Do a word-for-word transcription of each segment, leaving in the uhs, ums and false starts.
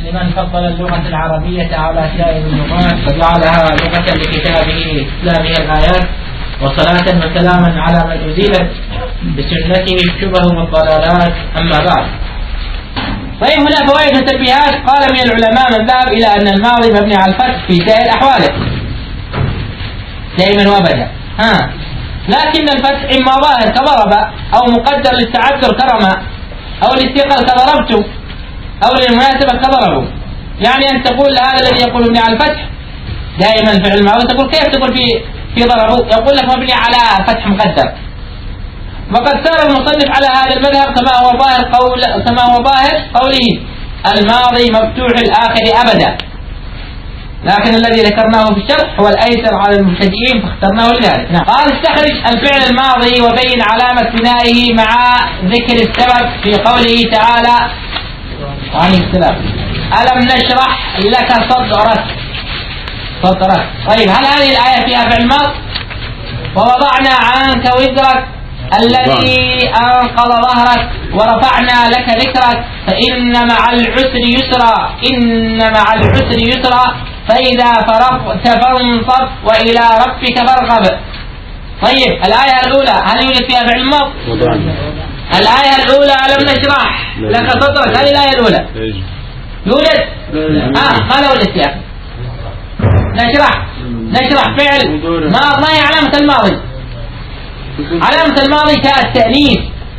لمن فضل اللغة العربية على سائر اللغات وجعلها لغة لكتابه إسلامه الآيات، وصلاة وسلاما على من أزيلت بسنته الشبه والضلالات. أما بعد، طيب هنا فوائد وتنبيهات. قال من العلماء من ذهب إلى أن الماضي مبني على الفتح في سائر أحواله دائما وأبدا، ها لكن الفتح إما ظاهر كضرب، أو مقدر للتعذر كرم، أو الاستقل كضربت، أو للمناسبة كضربوا. يعني أن تقول هذا الذي يقول مبني على الفتح دائما فعل الماضي، تقول كيف تقول في في ضربوا؟ يقول لك مبني على فتح مقدر. وقد سار المصنف على هذا المذهب كما هو ظاهر قول كما هو ظاهر قوله الماضي مفتوح الآخر أبدا، لكن الذي ذكرناه في الشرح هو الأيسر على المبتدئين فاخترناه لذلك. نعم. قال استخرج الفعل الماضي وبين علامة بنائه مع ذكر السبب في قوله تعالى عليه السلام ألم نشرح لك صدرك صدرك. طيب هل هذه الآية فيها فعل ماض؟ ووضعنا عنك وزرك الذي أنقض ظهرك ورفعنا لك ذكرك فإن مع العسر يسرا إن مع العسر يسرا فإذا فرغت فانصب وإلى ربك فارغب. طيب الآية الأولى هل يوجد فيها فعل ماض؟ الآية الأولى ألم نشرح لك صدرك، هذه الآية الأولى يوجد؟ آه قال والسياق نشرح نشرح فعل ما ما هي علامة الماضي؟ علامة الماضي تاء التأنيث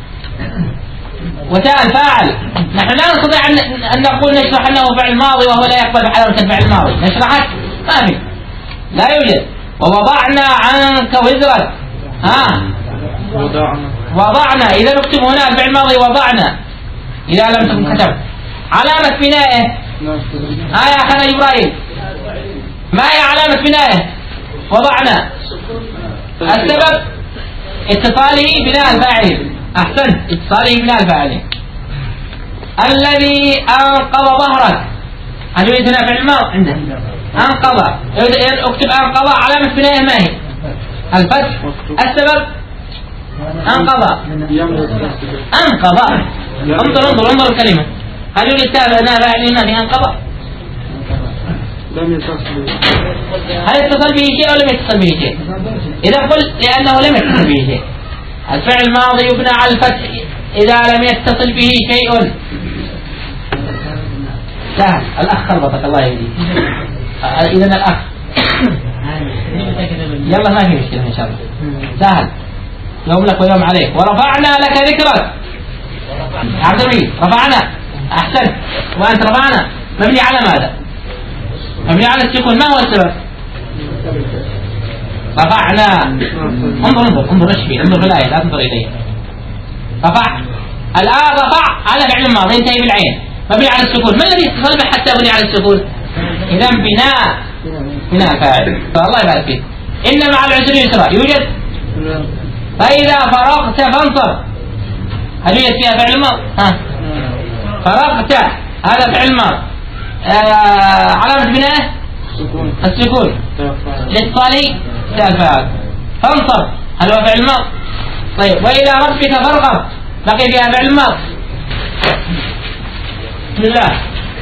وتاء الفاعل. نحن لا نستطيع أن نقول نشرح أنه فعل ماضي وهو لا يقبل علامة الفعل الماضي. نشرحك ما في، لا يوجد. ووضعنا عنك وزرك، ها وضعنا وضعنا إذا نكتب هنا الفعل الماضي وضعنا إذا لم تكن كتبت. علامة بنائه ها يا أخنا إبراهيم، ما هي علامة بنائه؟ وضعنا. السبب اتصاله بناء الفاعل. أحسن، اتصاله بناء الفاعل. الذي أنقض ظهرك هل يوجد هنا فعل ماض عنده؟ أنقض، اكتب أنقض علامة بنائه ما هي؟ الفتح. السبب أنقض أنقض انظر انظر انظر الكلمة، هل يوجد بناء فاعل هنا في أنقض؟ لم يتصل. هل اتصل به شيء أو لم يتصل به شيء؟ إذا قل لأنه لم يتصل به شيء. الفعل الماضي يبنى على الفتح إذا لم يتصل به شيء. سهل. الأخ خربطك الله يهديك. إذن الأخ يلا ما في مشكلة إن شاء الله. سهل، يوم لك ويوم عليك. ورفعنا لك ذكرك عبد المجيد. رفعنا، أحسن. وأنت رفعنا مبني على ماذا؟ مبني على السكون. ما هو السبب؟ رفعنا. انظر انظر انظر ايش فيه، انظر في الآية لا تنظر إليه. رفع. الآن رفع على فعل الماضي ينتهي بالعين مبني على السكون. ما الذي اتصل به حتى يبني على السكون؟ إذا بناء بناء فاعل. فالله يبارك فيك. إن مع العسر يسرا يوجد. فإذا فرغت فانصب هل يوجد فيها فعل الماضي؟ ها فرغت هذا فعل الماضي. آه علامة بناء السكون لاتصاله تاء الفاعل. فانصب هل هو فعل ماض؟ طيب وإلى ربك فارغب بقي فيها فعل ماض. بسم الله.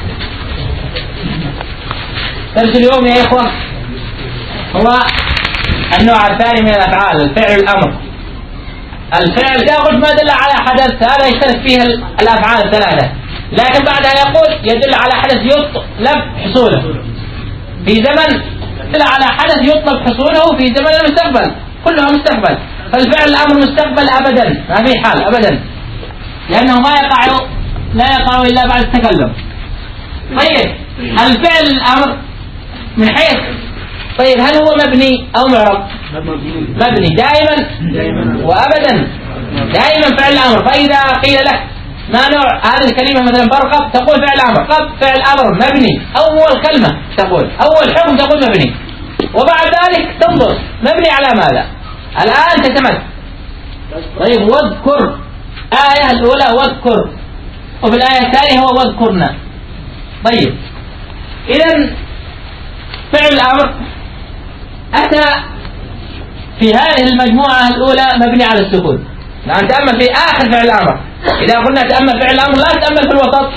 درس اليوم يا إخوة هو النوع الثاني من الأفعال، الفعل الأمر. الفعل تأخذ ما دل على حدث، هذا يشترك فيه الأفعال الثلاثة، لكن بعدها يقول يدل على حدث يطلب حصوله في زمن، يدل على حدث يطلب حصوله في زمن المستقبل، كلها مستقبل. فالفعل الأمر مستقبل أبدا، ما في حال أبدا، لأنه ما يقع لا يقع إلا بعد التكلم. طيب الفعل الأمر من حيث طيب هل هو مبني أو معرب؟ مبني دائما وأبدا، دائما فعل الأمر. فإذا قيل لك ما نوع هذه الكلمة مثلا فارغب تقول فعل أمر. قب فعل أمر مبني، أول كلمة تقول أول حكم تقول مبني، وبعد ذلك تنظر مبني على ماذا. الآن تتمت. طيب واذكر، آية الأولى واذكر، وفي الآية الثانية هو واذكرنا. طيب إذن فعل الأمر أتى في هذه المجموعة الأولى مبني على السكون. الآن تأمل في آخر فعل الأمر. إذا قلنا تأمل فعل الأمر لا تأمل في الوسط،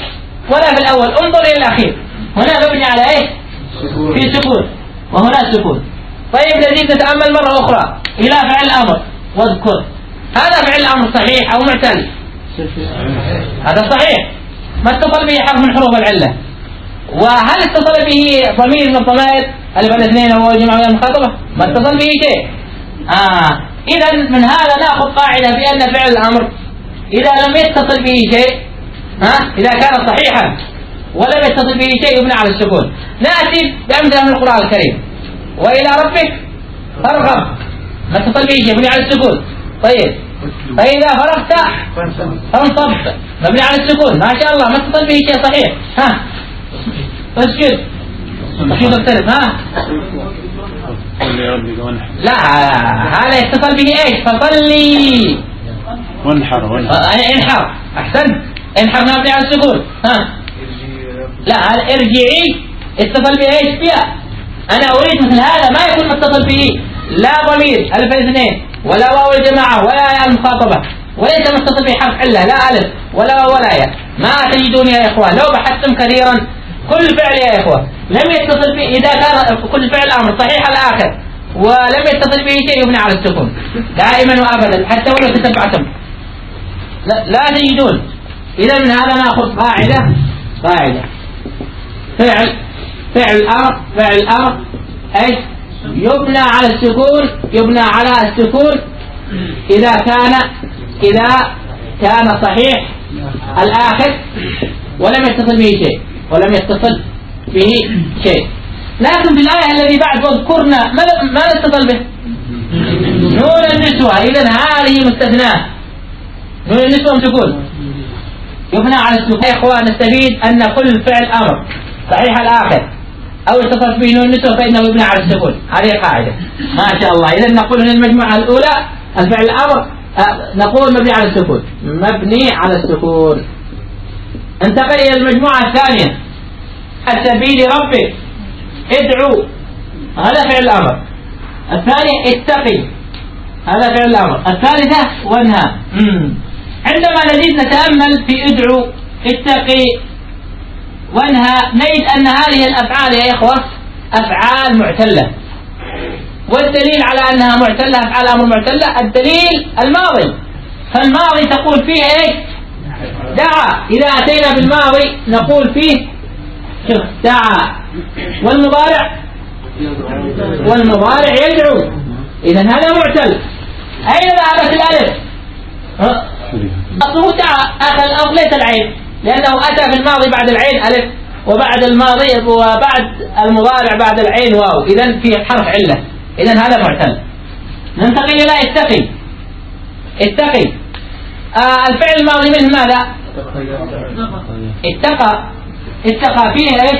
ولا في الأول. انظر إلى الأخير، هنا مبني على إيه؟ في سكون، وهنا سكون. طيب نزيد نتأمل مرة أخرى إلى فعل الأمر واذكر. هذا فعل الأمر صحيح أو معتل؟ هذا صحيح، ما اتصل به حرف من حروف العلة. وهل اتصل به ضمير من الضمائر ألف الاثنين أو جمع من المخاطبة؟ ما اتصل به شيء. آه. إذا من هذا نأخذ قاعدة بأن فعل الأمر إذا لم يتصل به شيء، ها، إذا كان صحيحا ولم يتصل به شيء يبنى على السكون. نأتي بأمثلة من القرآن الكريم. وإلى ربك فارغب، ما اتصل به شيء يبنى على السكون. طيب فإذا فرغت فانصب، مبني على السكون. ما شاء الله، ما اتصل به شيء صحيح. ها اسجد، اسجد اقترب. ها لا، هذا يتصل به ايش؟ فصلي وانحر وانحر انحر. احسنت، انحر مبني على السكون. ها لا، ارجعي اتصل به ايش؟ فيها. انا اريد مثل هذا ما يكون متصل به لا ضمير الف الاثنين ولا واو الجماعه ولا ياء المخاطبه، وليس متصل به حرف عله لا الف ولا واو ولا ياء. ما تجدون يا اخوان لو بحثتم كثيرا كل فعل يا اخوه لم يتصل به، اذا كان كل فعل امر صحيح الاخر ولم يتصل به شيء يبنى على السكون دائما وابدا، حتى ولو تتبعتم لا, لا تجدون. اذا من هذا ناخذ قاعده قاعده فعل فعل الامر فعل الامر ايش؟ يبنى على السكون، يبنى على السكون اذا كان اذا كان صحيح الاخر ولم يتصل به شيء ولم يتصل به شيء. لكن في الآية الذي بعد واذكرنا ما نتصل به؟ نون النسوة. إذن هذه مستثناة، نون النسوة تقول يبنى على السكون. يا إخوان نستفيد أن كل فعل أمر صحيح الآخر أو اتصل به نون النسوة فإنه يبنى على السكون. هذه قاعدة ما شاء الله. إذن نقول هنا المجموعة الأولى الفعل الأمر نقول مبني على السكون، مبني على السكون. انتقل إلى المجموعة الثانية سبيل ربك ادعو، هذا فعل الأمر. الثانية اتقي، هذا فعل الأمر. الثالثة وانهى. عندما نزيد نتأمل في ادعو اتقي وانهى نجد أن هذه الأفعال يا إخوة أفعال معتلة. والدليل على أنها معتلة أفعال أمر معتلة الدليل الماضي. فالماضي تقول فيه ايش؟ دعا. إذا أتينا بالماضي نقول فيه شوف دعا. والمضارع والمضارع يدعو. إذن هذا معتل. أين ذهبت الألف؟ أصله دعا، أخذ الأصل ليس العين، لأنه أتى في الماضي بعد العين ألف، وبعد الماضي وبعد المضارع بعد العين واو، إذن في حرف علة. إذن هذا معتل. ننتقل إلى اتقي. اتقي آه الفعل الماضي منه ماذا؟ اتقى. اتقى فيه ايش؟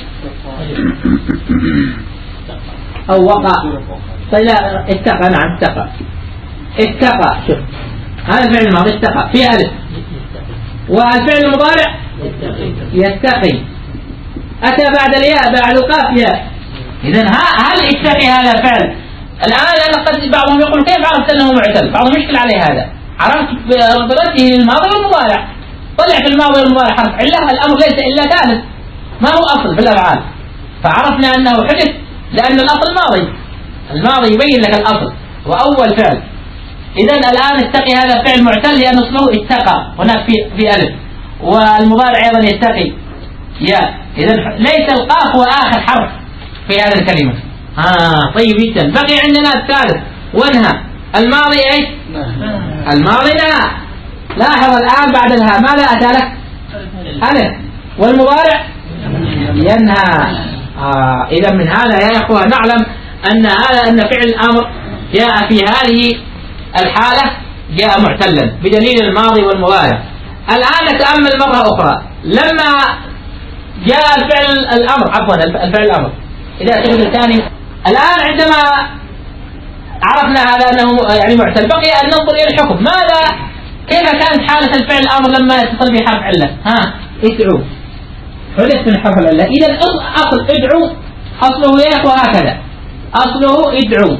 او وقع. طيب اتقى، نعم اتقى. اتقى شوف هذا الفعل الماضي اتقى فيه الف. والفعل المضارع يتقي اتى بعد الياء بعد القاف ياء. اذا هل اتقي هذا فعل؟ الان انا قد بعضهم يقول كيف عرفت انه معتل؟ بعضهم يشكل عليه هذا. عرفت برده للماضي والمضارع. طلع في الماضي والمضارع حرف علة، الأمر ليس إلا ثالث ما هو أصل في الأفعال، فعرفنا أنه حدث لأن الأصل ماضي. الماضي يبين لك الأصل وأول فعل. إذن الآن اتقي هذا فعل معتل لأن أصله اتقى، هناك في في ألف، والمضارع أيضا يتقي يا. إذن ليس القاف هو آخر حرف في هذه الكلمة. آه طيب جدا. بقي عندنا الثالث وانهى. الماضي ايش؟ الماضي نهى. لاحظ الآن بعد الها ماذا أتى لك؟ ألف. والمضارع ينهى. آه إذا من هذا يا إخوة نعلم أن هذا أن فعل الأمر جاء في هذه الحالة جاء معتلا بدليل الماضي والمضارع. الآن نتأمل مرة أخرى لما جاء الفعل الأمر عفوا الفعل الأمر إذا تقول الثاني. الآن عندما عرفنا هذا أنه يعني معتل بقي أن ننظر إلى الحكم. ماذا كيف كانت حالة الفعل الأمر لما يتصل به حرف علة؟ ها ادعو حدث من حرف العلة. إذا أصل ادعو أصله يا إخوة هكذا، أصله ادعو.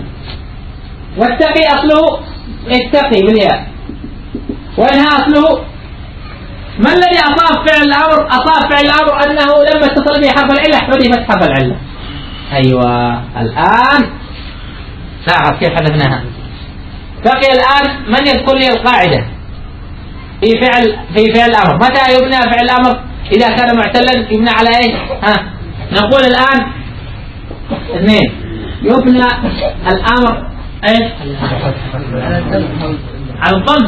واتقي أصله اتقي بالياء. وانهى أصله ما الذي أصاب فعل الأمر؟ أصاب فعل الأمر أنه لما اتصل به حرف العلة حذفت حرف العلة. أيوة الآن لاحظ كيف حذفناها. بقي الآن من يذكر لي القاعدة في فعل في فعل الأمر؟ متى يبنى فعل الأمر؟ إذا كان معتلا يبنى على إيش؟ ها نقول الآن اثنين يبنى الأمر إيش؟ على الضم.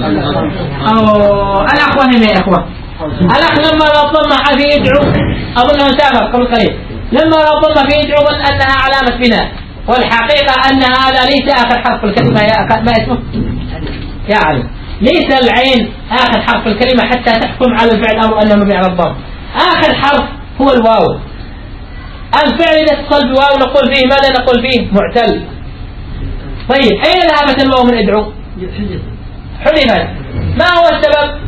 أو الأخوة هم يا إخوة الأخ لما الضم في يدعو أظنه سابق قبل قليل لما الضم في يدعو أنها علامة بناء والحقيقة أن هذا ليس آخر حرف الكلمة يا ما اسمه يا علي ليس العين آخر حرف الكلمة حتى تحكم على الفعل أمر أنه مبني على الضم. آخر حرف هو الواو. الفعل إذا اتصل بواو نقول فيه ماذا؟ نقول فيه معتل. طيب أين ذهبت الواو من ادعو؟ حذفت. ما هو السبب؟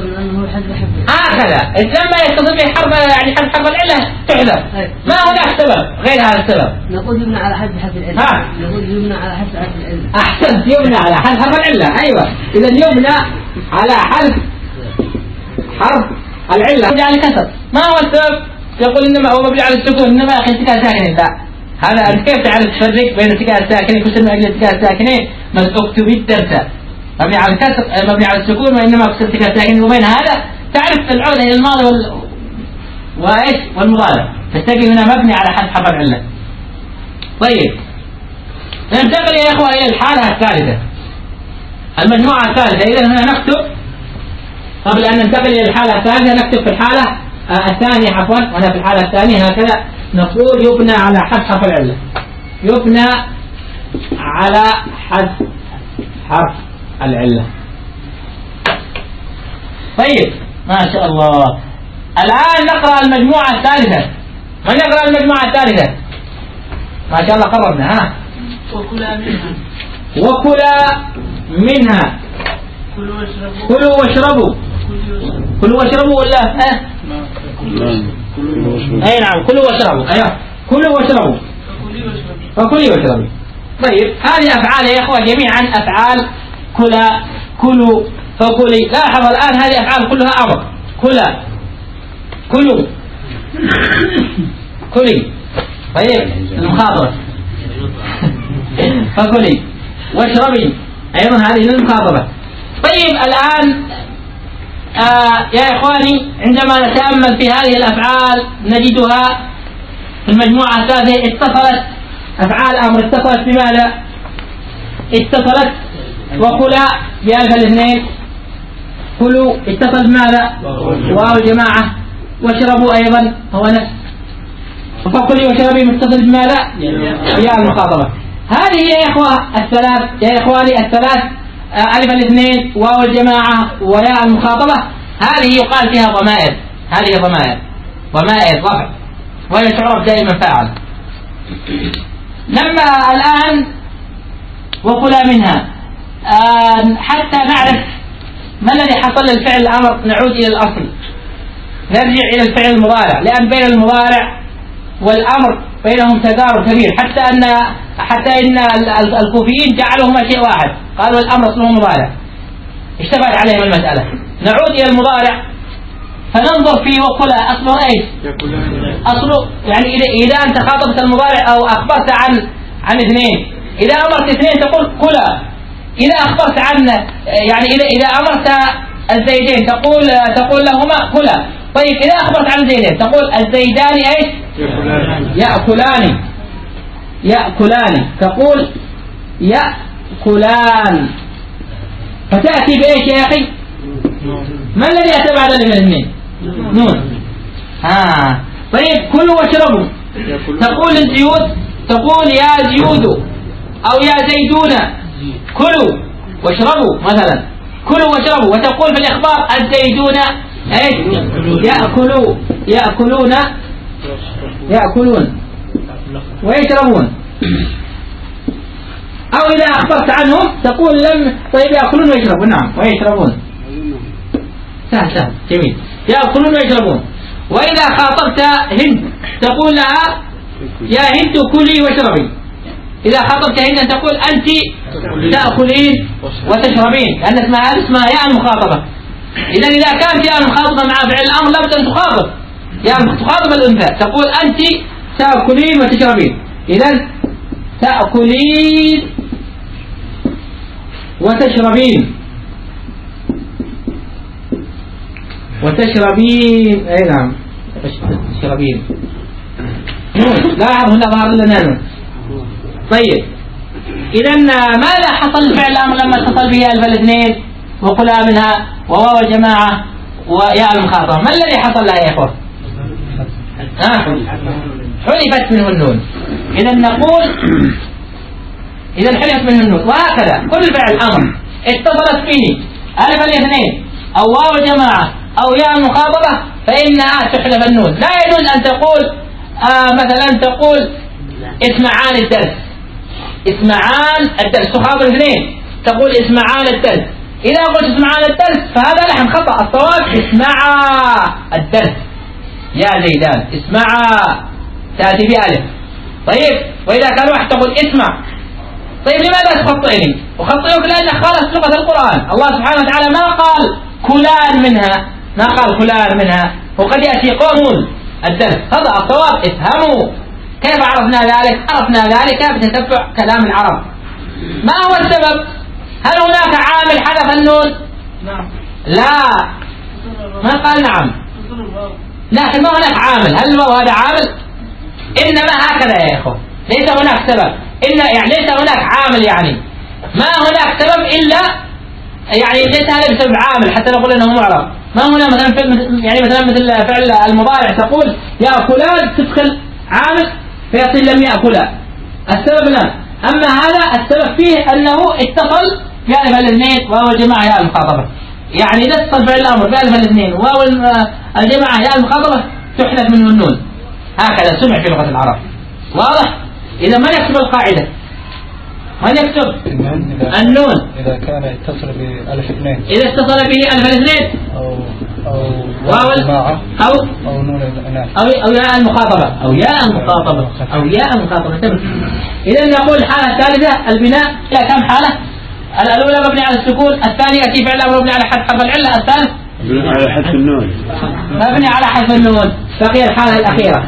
هكذا لما يتصل به حرف يعني حرف حرف العلة تحذف. ما هناك سبب غير هذا السبب. نقول يبنى على حذف حرف العلة. ها نقول يبنى على حذف حرف العلة. أحسنت يبنى على حذف حرف العلة. أيوة إذا يبنى على حذف حرف العلة يبنى على الكسر. ما هو السبب؟ يقول إنما هو مبني على السكون إنما أخي اتكاء ساكنين. لا هذا أنت كيف تعرف تفرق بين اتكاء الساكنين كسر من أجل اتكاء الساكنين؟ بس اكتب الدرس مبني على الكسر مبني على السكون وإنما كسر اتكاء الساكنين وبين هذا تعرف العودة إلى الماضي وال وإيش والمضارع تستقي هنا مبني على حذف حرف العلة. طيب ننتقل يا إخوة إلى الحالة الثالثة المجموعة الثالثة. إذا هنا نكتب قبل أن ننتقل إلى الحالة الثالثة نكتب في الحالة الثانية عفوا وأنا في الحالة الثانية هكذا نقول يبنى على حذف حرف العلة. يبنى على حذف حرف العلة. طيب ما شاء الله. الآن نقرأ المجموعة الثالثة. من نقرأ المجموعة الثالثة؟ ما شاء الله قربنا. ها وكلا منها وكلا منها كلوا واشربوا. كلوا واشربوا ولا ها أي نعم كلوا واشربوا. أيوة كلوا واشربوا فكلي واشربي. طيب هذه أفعال يا إخوة جميعا أفعال كلا كلوا فكلي. لاحظ الآن هذه أفعال كلها أمر. كلا كلوا كلي. طيب المخاطبة فكلي واشربي أيضا هذه المخاطبة. طيب الآن آه يا إخواني عندما نتأمل في هذه الأفعال نجدها في المجموعة الثالثة اتصلت أفعال أمر اتصلت بماذا؟ اتصلت وكلا بألف الاثنين. كلوا اتصل بماذا؟ واو الجماعة. واشربوا أيضا هو نفس. فكلي واشربي متصل بماذا؟ يا المخاطبة. هذه يا إخوة الثلاث يا إخواني الثلاث ألف الاثنين واو الجماعة وياء المخاطبة هذه يقال فيها ضمائر. هذه ضمائر ضمائر رفع وهي تعرف دائما فاعل. لما الآن وكلا منها آه حتى نعرف ما الذي حصل للفعل الأمر نعود إلى الأصل نرجع إلى الفعل المضارع لأن بين المضارع والأمر بينهم تقارب كبير حتى أن حتى إن الكوفيين جعلهما شيء واحد قالوا الأمر أصله مضارع اشتبهت عليهم المسألة. نعود إلى المضارع فننظر في وكلا أصله إيش؟ أصله يعني إذا إذا أنت خاطبت المضارع أو أخبرت عن عن اثنين إذا أمرت اثنين تقول كلا. إذا أخبرت عن يعني إذا إذا أمرت الزيدين تقول تقول لهما كلا. طيب إذا أخبرت عن زيدين تقول الزيدان إيش؟ يأكلان يأكلان تقول يأكلان. فتأتي بإيش يا أخي؟ ما الذي أتى بعد الاثنين؟ نون. ها طيب كلوا واشربوا تقول الزيود تقول يا زيود أو يا زيدون كلوا واشربوا مثلا كلوا واشربوا. وتقول في الإخبار الزيدون ايش؟ يأكلوا يأكلون يأكلون ويشربون. أو إذا أخبرت عنهم تقول لم طيب يأكلون ويشربون. نعم ويشربون سهل سهل جميل يأكلون ويشربون. وإذا خاطبت هند تقول لها يا هند كلي واشربي. إذا خاطبت هند تقول أنت تأكلين وتشربين لأن اسمها اسمها يا المخاطبة. إذا إذا كانت يا مخاطبة مع فعل الأمر لابد أن تخاطب، يعني تخاطب الأنثى تقول أنت تأكلين وتشربين. إذا تأكلين وتشربين وتشربين أي نعم تشربين لا أعرف هنا ظهر لنا نون. طيب إذا ماذا حصل لفعل الأمر لما اتصل به ألف الاثنين وقلا منها وواو الجماعة وياء المخاطبة؟ ما الذي حصل لها يا إخوة؟ ها حذفت منه النون. إذا نقول إذا حذفت منه النون. وهكذا كل فعل أمر اتصلت به ألف الاثنين أو واو الجماعة أو ياء المخاطبة فإنها تحذف النون. لا يجوز أن تقول آه مثلا تقول اسمعان الدرس، اسمعان الدرس تخاطب اثنين تقول اسمعان الدرس. إذا قلت اسمعان الدرس فهذا لحن خطأ، الصواب اسمعا الدرس يا زيدان، اسمعا تأتي بألف. طيب وإذا كان واحد تقول اسمع، طيب لماذا تخطئني؟ أخطئك لأنك خالص لغة القرآن. الله سبحانه وتعالى ما قال كلان منها، ما قال كلان منها، وقد يأتي قوم الدرس خطأ. الصواب افهموا. كيف عرفنا ذلك؟ عرفنا ذلك بتتبع كلام العرب. ما هو السبب؟ هل هناك عامل حذف النون؟ نعم. لا ما قال نعم، لكن ما هناك عامل. هل الواو هذا عامل؟ إنما هكذا يا إخوة، ليس هناك سبب، إن يعني ليس هناك عامل، يعني ما هناك سبب إلا يعني ليس هذا بسبب عامل حتى نقول أنه معرب. ما هنا مثلا يعني مثلا مثل فعل المضارع تقول يأكلان تدخل عامل فيصير لم يأكلا، السبب لا. أما هذا السبب فيه أنه اتصل بألف الاثنين واو الجماعة ياء المخاطبة، يعني إذا اتصل فعل الأمر بألف الاثنين واو الجماعة ياء المخاطبة تحذف منه النون. هكذا سمع في لغة العرب. واضح؟ إذا من يكتب القاعدة؟ من يكتب النون إذا كان يتصل بألف اثنين، إذا اتصل به ألف الاثنين أو أو واو الجماعة أو أو نون الإناث أو أو ياء المخاطبة أو ياء المخاطبة أو ياء المخاطبة. إذا نقول الحالة الثالثة البناء إلى كم حالة؟ الأولى مبني على السكون، الثانية يأتي فعل الأمر مبني على حذف حرف العلة، الثالث مبني على حذف النون مبني على حذف النون. بقي الحالة الأخيرة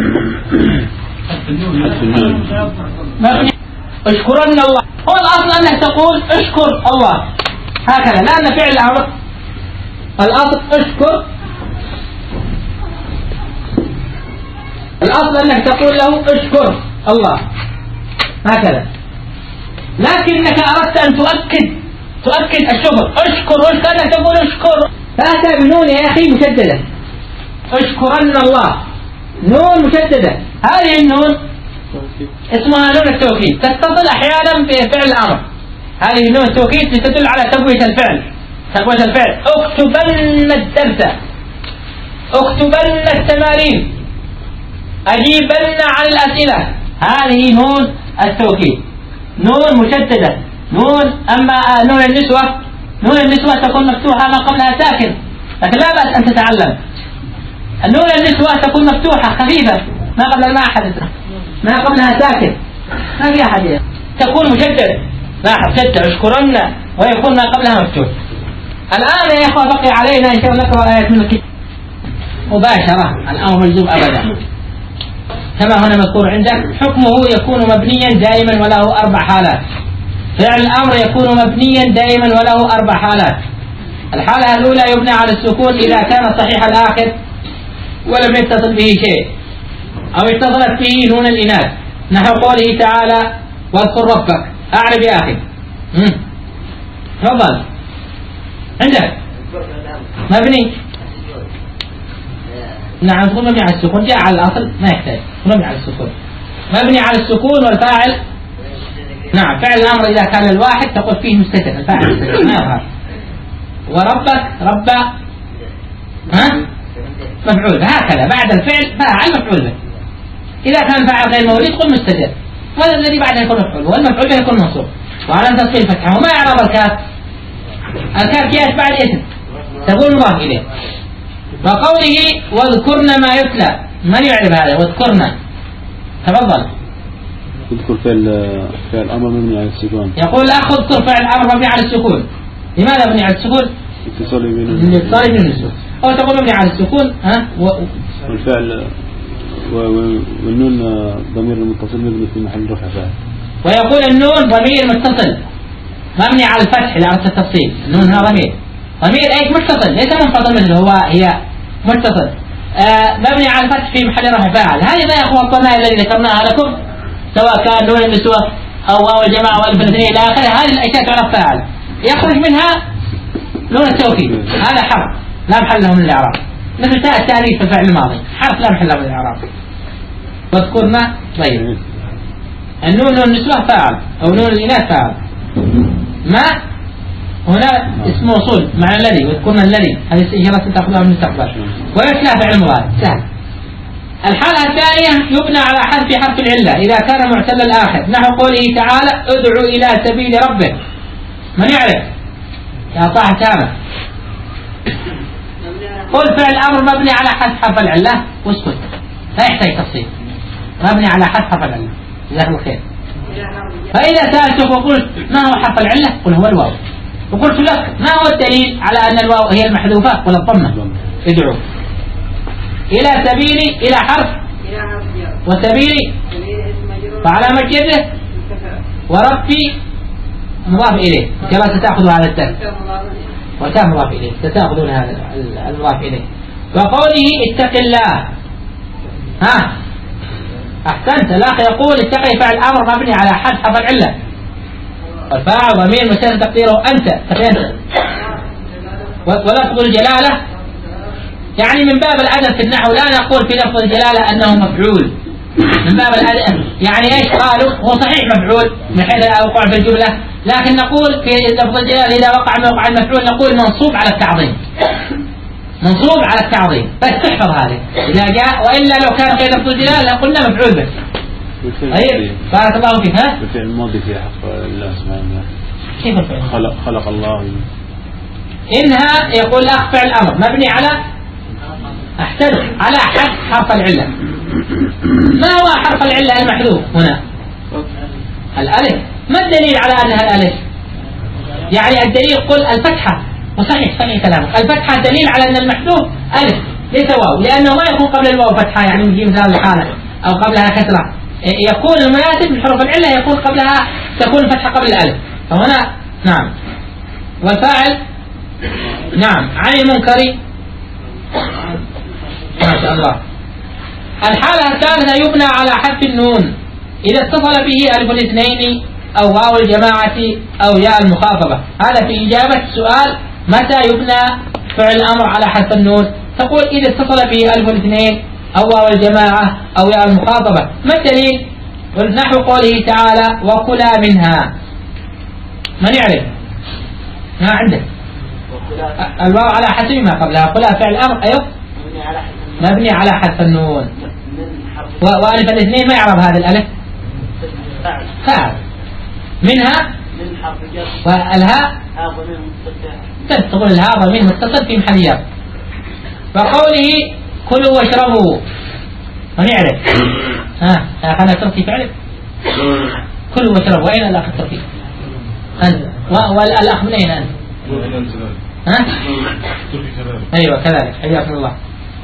مبني اشكرن الله. هو الأصل أنك تقول اشكر الله هكذا، لأن فعل الأمر الأصل اشكر، الأصل أنك تقول له اشكر الله هكذا، لكنك أردت أن تؤكد تؤكد الشكر، اشكر واشكر أنك تقول اشكر، فأتى بنون يا أخي مشددة، اشكرن الله نون مشددة. هذه النون اسمها نون التوكيد، تتصل أحيانا بفعل الأمر. هذه نون التوكيد تدل على تقوية الفعل، تقوية الفعل. اكتبن الدرس، اكتبن التمارين، أجيبن عن الأسئلة. هذه نون التوكيد نون مشددة. نون أما نون النسوة، نون النسوة تكون مفتوحة ما قبلها ساكن، لكن لا بأس أن تتعلم. النون النسوة تكون مفتوحة خفيفة ما قبل ما أحد ما قبلها ساكن، ما في أحد، تكون مشددة. لاحظ شدة اشكرن ويكون ما قبلها مفتوح. الآن يا إخوة بقي علينا إن شاء الله نقرأ آيات من الكتاب مباشرة، الأمر مجذوب أبدا كما هنا مذكور عندك. حكمه يكون مبنيا دائما وله أربع حالات. فعل الأمر يكون مبنيا دائما وله أربع حالات. الحالة الأولى يبنى على السكون إذا كان صحيح الآخر ولم يتصل به شيء، أو اتصلت به نون الإناث، نحو قوله تعالى واذكر ربك. أعرف يا أخي، تفضل عندك مبني. نعم تقول مبني على السكون، جاء على الأصل ما يحتاج مبني على السكون. مبني على السكون والفاعل نعم فعل الأمر إذا كان الواحد تقول فيه مستتر، الفاعل مستتر ما يظهر. وربك رب ها مفعول، هكذا بعد الفعل فاعل مفعول به. إذا كان فاعل غير موجود قل مستتر، وهذا الذي بعده يكون مفعول، والمفعول به يكون منصوب وعلى تصفير فتحه. وما يعرب الكاف؟ الكاف يأتي بعد اسم تقول مضاف إليه. وقوله واذكرن ما يتلى، من يعرف هذا؟ واذكرن تفضل. اذكر فعل فعل الأمر مبني على السكون. يقول الأخ اذكر فعل الأمر مبني على السكون. لماذا مبني على السكون؟ اتصال يمين الاتصال يمين السكون، أو تقول مبني على السكون ها و... والفعل و... والنون ضمير متصل مبني في محل رفع فاعل. ويقول النون ضمير متصل مبني على الفتح لأردت التفصيل. النون هنا ضمير ضمير ايش متصل ليس منفصل مثل هو هي متصل آه مبني على الفتح في محل رفع فاعل. هذه ما يخوى الضمائر الذي ذكرناها لكم سواء كان نون النسوة أو واو الجماعة والف الاثنين إلى آخره، هذه الأشياء تعرف فاعل، يخرج منها نون التوكيد، هذا حرف لا محل له من الإعراب، مثل تاء التأنيث في الفعل الماضي حرف لا محل له من الإعراب. واذكرنا طيب النون نون النسوة فاعل أو نون الإناث فاعل. ما هنا اسم موصول مع الذي، واذكرنا الذي هذه إشارة تأخذها من المستقبل، ويتلى فعل مضارع سهل. الحالة الثانية يبنى على حذف حرف العلة إذا كان معتل الآخر، نحو قوله تعالى ادعو إلى سبيل ربك. من يعرف؟ يا طه تامة. قل فعل الأمر مبني على حذف حرف العلة واسكت لا يحتاج تفصيل، مبني على حذف حرف العلة جزاك الله خير. فإذا سألتك وقلت ما هو حرف العلة قل هو الواو، وقلت لك ما هو الدليل على أن الواو هي المحذوفة ولا الضمة؟ ادعو إلى سبيل إلى حرف وسبيل فعلامة جره وربي مضاف إليه، كما ستأخذ هذا الترك وتاء مضاف إليه ستأخذون هذا المضاف إليه. وقوله اتق الله ها أحسنت، الأخ يقول اتقي فعل الأمر مبني على حذف حرف العلة والفاعل ضمير مستتر تقديره أنت تقدير ولفظ الجلالة يعني من باب الأدب في النحو لا نقول في لفظ الجلالة أنه مفعول، من باب الأدب يعني إيش قالوا هو صحيح مفعول من حيث الوقوع في الجملة، لكن نقول في لفظ الجلالة إذا وقع موقع المفعول نقول منصوب على التعظيم، منصوب على التعظيم بس تحفظ هذه إذا جاء، وإلا لو كان غير لفظ الجلالة قلنا مفعول به. طيب بارك الله فيك. ها الفعل الماضي في حق الله سبحانه وتعالى كيف الفعل؟ خلق خلق الله. إنها يقول أخ فعل الأمر مبني على أحسن على حذف حرف العلة. ما هو حرف العلة المحذوف هنا؟ الألف. ما الدليل على أنها الألف؟ يعني الدليل قل الفتحة، وصحيح صحيح كلامك، الفتحة دليل على أن المحذوف ألف ليس واو، لأنه ما يكون قبل الواو فتحة يعني نجي مثال الحالة أو قبلها كسرة، يكون المناسب من حروف العلة يكون قبلها تكون الفتحة قبل الألف، فهنا نعم. والفاعل نعم عن المنكر ما شاء الله. الحالة الثالثة يبنى على حذف النون إذا اتصل به ألف الاثنين أو واو الجماعة أو ياء المخاطبة. هذا في إجابة سؤال متى يبنى فعل الأمر على حذف النون، تقول إذا اتصل به ألف الاثنين أو واو الجماعة أو ياء المخاطبة. ما الدليل؟ نحو قوله تعالى وكلا منها. من يعرف؟ ما عندك الواو على حسب ما قبلها، كلا فعل الأمر أيوه مبني على حذف النون، وألف الاثنين ما يعرف هذا الألف فاعل منها والهاء تقول الهاء ضمير متصل في محل جر. وقوله كلوا واشربوا من يعرف؟ ها أخذنا الترتيب فعل كلوا واشربوا. وأين الأخ الترتيب؟ أنت والأخ من أين أنت؟ ها؟ أيوة كذلك حياكم الله.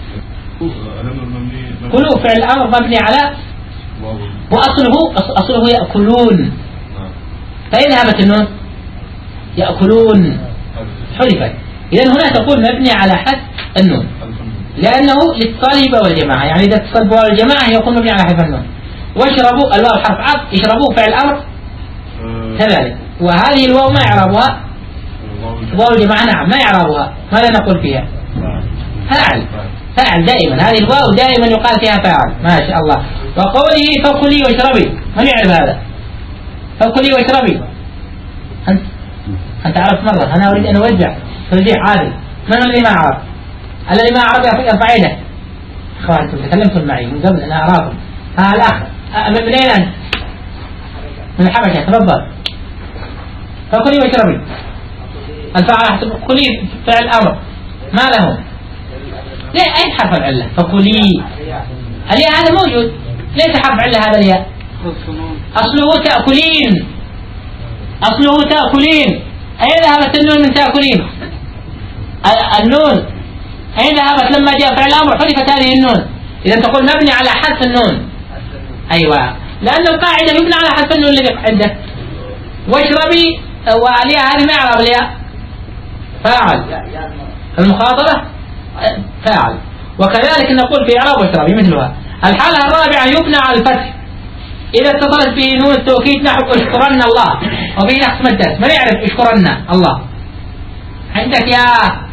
كلوا فعل الأمر مبني على وأصله أصله يأكلون، فإن ذهبت النون يأكلون حذفت، إذن هنا تقول مبني على حذف النون لأنه لاتصاله بواو الجماعة، يعني إذا اتصل بواو الجماعة يكون مبني على حذف النون. واشربوا الواو حرف عطف، اشربوا فعل الأمر كذلك، وهذه الواو ما يعربها واو الجماعة نعم ما يعربها، ماذا نقول فيها؟ فاعل فاعل دائما، هذه الواو دائما يقال فيها فاعل ما شاء الله. وقوله فكلي واشربي من يعرف هذا؟ فكلي واشربي أنت أنت عرفت مرة، أنا أريد أن أوزع توزيع عادل. من الذي ما عرف؟ الذي ما عرف يرفع يده. أخوانكم تكلمتم معي من قبل أنا أراكم. ها الأخ من أين أنت؟ من الحبشة تفضل. فكلي واشربي الفاعل حسب كلي فعل أمر ما له ليه أين حرف العلة؟ فكلي الياء هذا موجود ليس حرف علة هذا الياء، أصله تأكلين أصله تأكلين. أين ذهبت النون من تأكلين؟ النون أين ذهبت لما جاء فعل الأمر؟ حذفت هذه النون. إذا تقول مبني على حذف النون. أيوة، لأن القاعدة يبنى على حذف النون اللي عندك. واشربي والياء هذه ما يعرف الياء فاعل، المخاطبة فاعل. وكذلك نقول في إعراب واشربي مثلها. الحالة الرابعة يبنى على الفتح إذا اتصلت به نون التوكيد نحو اشكرن الله، وبه نقص مدة. من يعرف اشكرن الله؟ عندك يا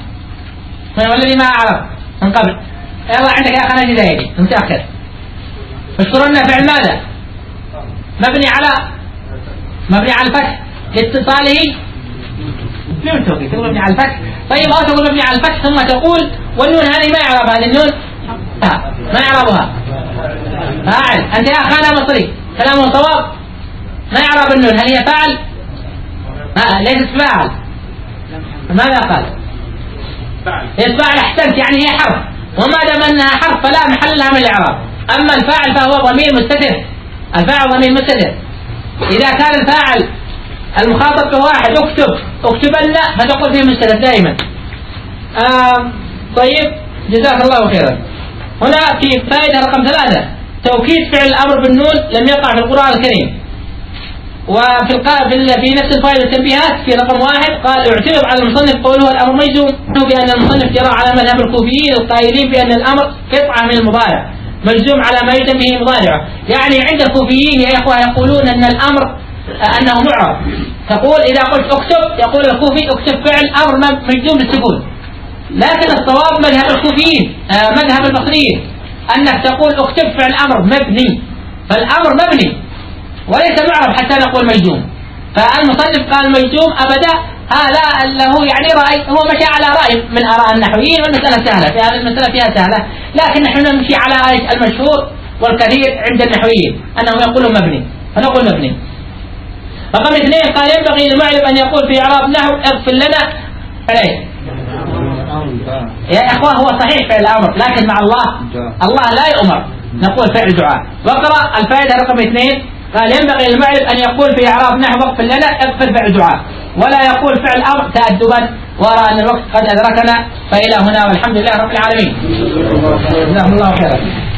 من والذي ما أعرف من قبل؟ يلا عندك يا أخي نجد هيدي متأخر. اشكرن فعل ماذا؟ مبني على مبني على الفتح لاتصاله نون التوكيد، تقول مبني على الفتح. طيب أو تقول مبني على الفتح ثم تقول والنون هذه ما يعرف هذه النون ما يعرفها فاعل. أنت يا أخانا مصري كلامه صواب، ما يعرف النون هل هي فاعل؟ آه ليست فاعل. ماذا قال؟ ليست فاعل. أحسنت، يعني هي حرف، وما دام أنها حرف فلا محل لها من الإعراب. أما الفاعل فهو ضمير مستتر، الفاعل ضمير مستتر. إذا كان الفاعل المخاطب كواحد اكتب اكتبن فتقول فيه مستتر دائما. آه طيب جزاك الله خيرا. هنا في فائدة رقم ثلاثة، توكيد فعل الأمر بالنون لم يقع في القرآن الكريم. وفي في نفس الفائدة التنبيهات في رقم واحد قال اعترض على المصنف قوله الأمر مجزوم بأن المصنف جرى على مذهب الكوفيين القائلين بأن الأمر قطعة من المضارع مجزوم على ما يتم به مضارعه. يعني عند الكوفيين يا إخوة يقولون أن الأمر أنه معرب. تقول إذا قلت اكتب يقول الكوفي اكتب فعل أمر مجزوم بالسكون، لكن الصواب مذهب الكوفيين آه مذهب البصريين أنك تقول اكتب فعل أمر مبني، فالأمر مبني وليس معرب حتى نقول مجزوم. فالمصنف قال مجزوم أبدا، هذا له يعني رأي، هو مشى على رأي من آراء النحويين، والمسألة سهلة، في هذه المسألة فيها سهلة، لكن نحن نمشي على رأي المشهور والكثير عند النحويين أنهم يقولون مبني فنقول مبني. رقم اثنين قال ينبغي للمعرب أن يقول في إعراب نحو اغفر لنا عليه. يا إخوة هو صحيح فعل الأمر، لكن مع الله الله لا يؤمر، نقول فعل دعاء. واقرأ الفائدة رقم اثنين قال ينبغي للمعرب أن يقول في إعراب نحو اغفر لنا اغفر فعل دعاء، ولا يقول فعل أمر تأدبا. وأرى أن الوقت قد أدركنا، فإلى هنا والحمد لله رب العالمين. جزاكم الله خيرا.